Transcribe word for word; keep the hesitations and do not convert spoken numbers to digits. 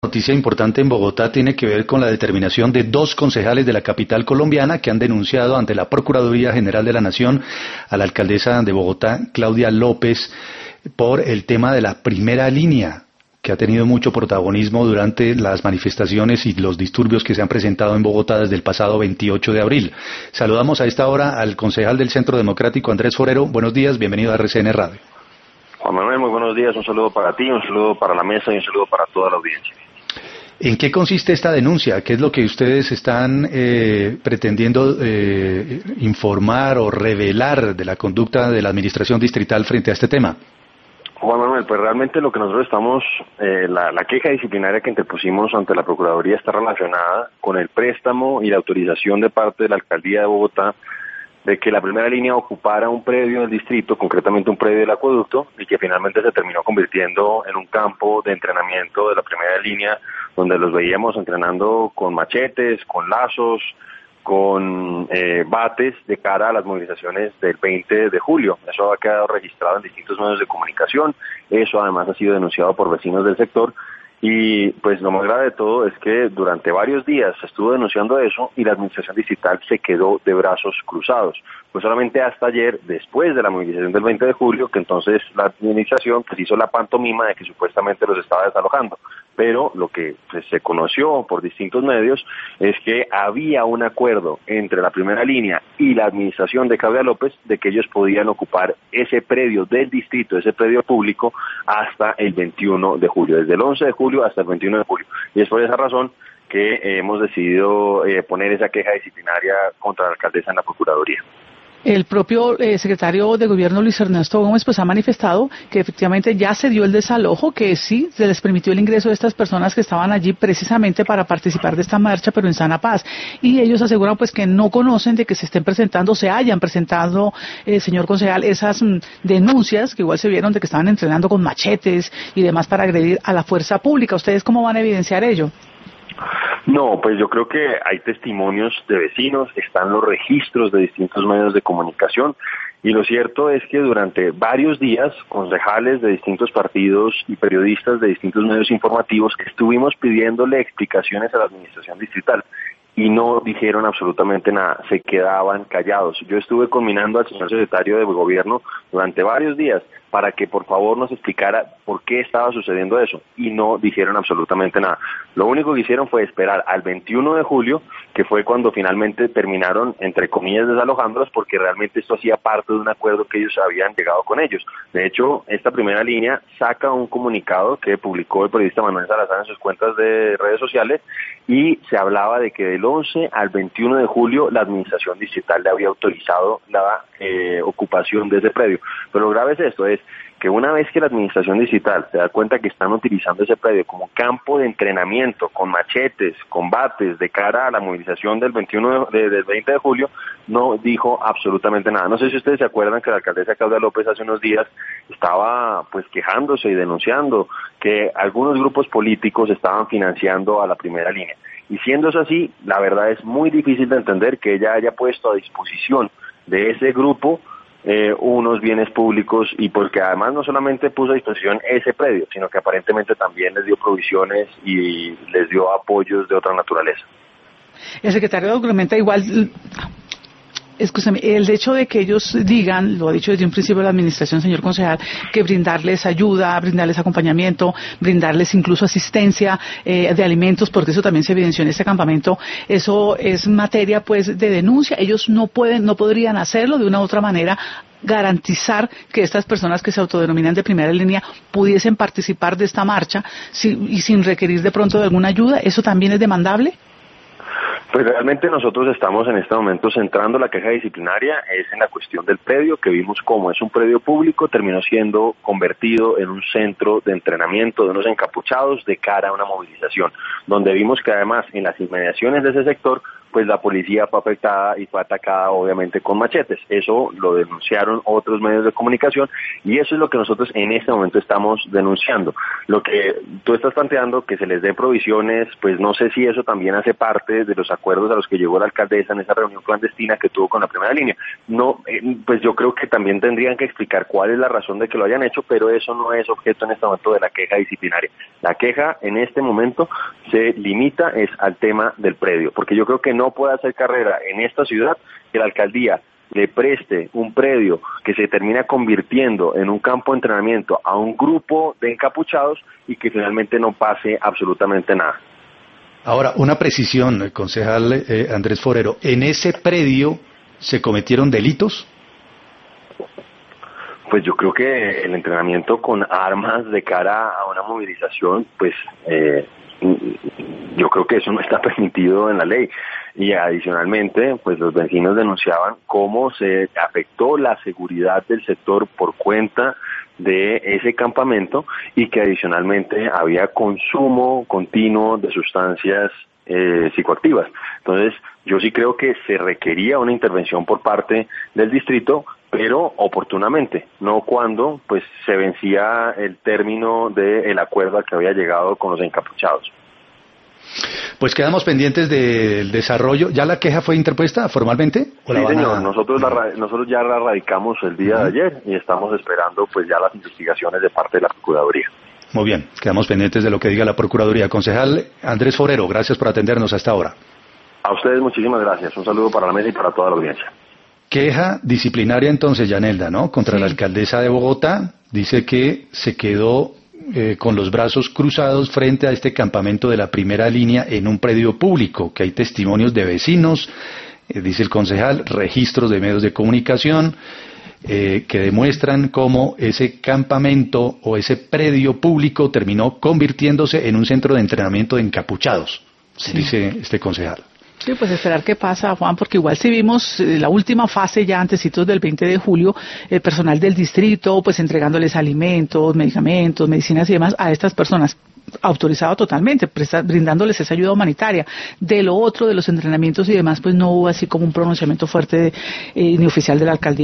Noticia importante en Bogotá tiene que ver con la determinación de dos concejales de la capital colombiana que han denunciado ante la Procuraduría General de la Nación a la alcaldesa de Bogotá, Claudia López, por el tema de la primera línea, que ha tenido mucho protagonismo durante las manifestaciones y los disturbios que se han presentado en Bogotá desde el pasado veintiocho de abril. Saludamos a esta hora al concejal del Centro Democrático, Andrés Forero. Buenos días, bienvenido a R C N Radio. Juan Manuel, muy buenos días, un saludo para ti, un saludo para la mesa y un saludo para toda la audiencia. ¿En qué consiste esta denuncia? ¿Qué es lo que ustedes están eh, pretendiendo eh, informar o revelar de la conducta de la administración distrital frente a este tema? Juan Manuel, pues realmente lo que nosotros estamos, eh, la, la queja disciplinaria que interpusimos ante la Procuraduría está relacionada con el préstamo y la autorización de parte de la Alcaldía de Bogotá de que la primera línea ocupara un predio del distrito, concretamente un predio del acueducto, y que finalmente se terminó convirtiendo en un campo de entrenamiento de la primera línea, donde los veíamos entrenando con machetes, con lazos, con eh, bates de cara a las movilizaciones del veinte de julio. Eso ha quedado registrado en distintos medios de comunicación, eso además ha sido denunciado por vecinos del sector. Y pues lo más grave de todo es que durante varios días se estuvo denunciando eso y la administración distrital se quedó de brazos cruzados. Pues solamente hasta ayer, después de la movilización del veinte de julio, que entonces la administración pues hizo la pantomima de que supuestamente los estaba desalojando. Pero lo que pues, se conoció por distintos medios es que había un acuerdo entre la primera línea y la administración de Claudia López de que ellos podían ocupar ese predio del distrito, ese predio público, hasta el veintiuno de julio, desde el once de julio hasta el veintiuno de julio. Y es por esa razón que eh, hemos decidido eh, poner esa queja disciplinaria contra la alcaldesa en la Procuraduría. El propio eh, secretario de Gobierno, Luis Ernesto Gómez, pues ha manifestado que efectivamente ya se dio el desalojo, que sí, se les permitió el ingreso de estas personas que estaban allí precisamente para participar de esta marcha, pero en sana paz. Y ellos aseguran pues que no conocen de que se estén presentando, se hayan presentado, eh, señor concejal, esas mm, denuncias que igual se vieron de que estaban entrenando con machetes y demás para agredir a la fuerza pública. ¿Ustedes cómo van a evidenciar ello? No, pues yo creo que hay testimonios de vecinos, están los registros de distintos medios de comunicación y lo cierto es que durante varios días concejales de distintos partidos y periodistas de distintos medios informativos estuvimos pidiéndole explicaciones a la administración distrital y no dijeron absolutamente nada, se quedaban callados. Yo estuve conminando al señor secretario de Gobierno durante varios días para que por favor nos explicara por qué estaba sucediendo eso, y no dijeron absolutamente nada. Lo único que hicieron fue esperar al veintiuno de julio, que fue cuando finalmente terminaron, entre comillas, desalojándolos, porque realmente esto hacía parte de un acuerdo que ellos habían llegado con ellos. De hecho, esta primera línea saca un comunicado que publicó el periodista Manuel Salazar en sus cuentas de redes sociales, y se hablaba de que del once al veintiuno de julio la administración distrital le había autorizado la eh, ocupación de ese predio. Pero lo grave es esto, es que una vez que la administración distrital se da cuenta que están utilizando ese predio como campo de entrenamiento, con machetes, combates, de cara a la movilización del veintiuno de, de, del veinte de julio, no dijo absolutamente nada. No sé si ustedes se acuerdan que la alcaldesa Claudia López hace unos días estaba pues quejándose y denunciando que algunos grupos políticos estaban financiando a la primera línea. Y siendo eso así, la verdad es muy difícil de entender que ella haya puesto a disposición de ese grupo Eh, unos bienes públicos, y porque además no solamente puso a disposición ese predio, sino que aparentemente también les dio provisiones y les dio apoyos de otra naturaleza. El secretario documenta igual, escúchame, el hecho de que ellos digan, lo ha dicho desde un principio la administración, señor concejal, que brindarles ayuda, brindarles acompañamiento, brindarles incluso asistencia eh, de alimentos, porque eso también se evidenció en este campamento, eso es materia pues de denuncia. Ellos no pueden, no podrían hacerlo de una u otra manera, garantizar que estas personas que se autodenominan de primera línea pudiesen participar de esta marcha si, y sin requerir de pronto de alguna ayuda. ¿Eso también es demandable? Pues realmente nosotros estamos en este momento centrando la queja disciplinaria es en la cuestión del predio, que vimos como es un predio público, terminó siendo convertido en un centro de entrenamiento de unos encapuchados de cara a una movilización, donde vimos que además en las inmediaciones de ese sector pues la policía fue afectada y fue atacada obviamente con machetes. Eso lo denunciaron otros medios de comunicación y eso es lo que nosotros en este momento estamos denunciando. Lo que tú estás planteando, que se les dé provisiones, pues no sé si eso también hace parte de los acuerdos a los que llegó la alcaldesa en esa reunión clandestina que tuvo con la primera línea. No, eh, pues yo creo que también tendrían que explicar cuál es la razón de que lo hayan hecho, pero eso no es objeto en este momento de la queja disciplinaria. La queja en este momento se limita es al tema del predio, porque yo creo que no puede hacer carrera en esta ciudad que la alcaldía le preste un predio que se termina convirtiendo en un campo de entrenamiento a un grupo de encapuchados y que finalmente no pase absolutamente nada. Ahora, una precisión, concejal eh, Andrés Forero, ¿en ese predio se cometieron delitos? Pues yo creo que el entrenamiento con armas de cara a una movilización, pues eh, yo creo que eso no está permitido en la ley. Y adicionalmente, pues los vecinos denunciaban cómo se afectó la seguridad del sector por cuenta de ese campamento y que adicionalmente había consumo continuo de sustancias eh, psicoactivas. Entonces, yo sí creo que se requería una intervención por parte del distrito, pero oportunamente, no cuando pues se vencía el término del acuerdo al que había llegado con los encapuchados. Pues quedamos pendientes del desarrollo. ¿Ya la queja fue interpuesta formalmente? ¿O Sí, la van señor, a... nosotros, la, nosotros ya la radicamos el día uh-huh. de ayer y estamos esperando pues ya las investigaciones de parte de la Procuraduría. Muy bien, quedamos pendientes de lo que diga la Procuraduría. Concejal Andrés Forero, gracias por atendernos hasta ahora. A ustedes muchísimas gracias. Un saludo para la mesa y para toda la audiencia. Queja disciplinaria entonces, Yanelda, ¿no? Contra sí. la alcaldesa de Bogotá. Dice que se quedó eh, con los brazos cruzados frente a este campamento de la primera línea en un predio público, que hay testimonios de vecinos, eh, dice el concejal, registros de medios de comunicación, eh, que demuestran cómo ese campamento o ese predio público terminó convirtiéndose en un centro de entrenamiento de encapuchados, sí. dice este concejal. Sí, pues esperar qué pasa, Juan, porque igual si vimos eh, la última fase ya antecitos del veinte de julio, el personal del distrito pues entregándoles alimentos, medicamentos, medicinas y demás a estas personas, autorizado totalmente, presta, brindándoles esa ayuda humanitaria. De lo otro, de los entrenamientos y demás, pues no hubo así como un pronunciamiento fuerte eh, ni oficial de la alcaldía.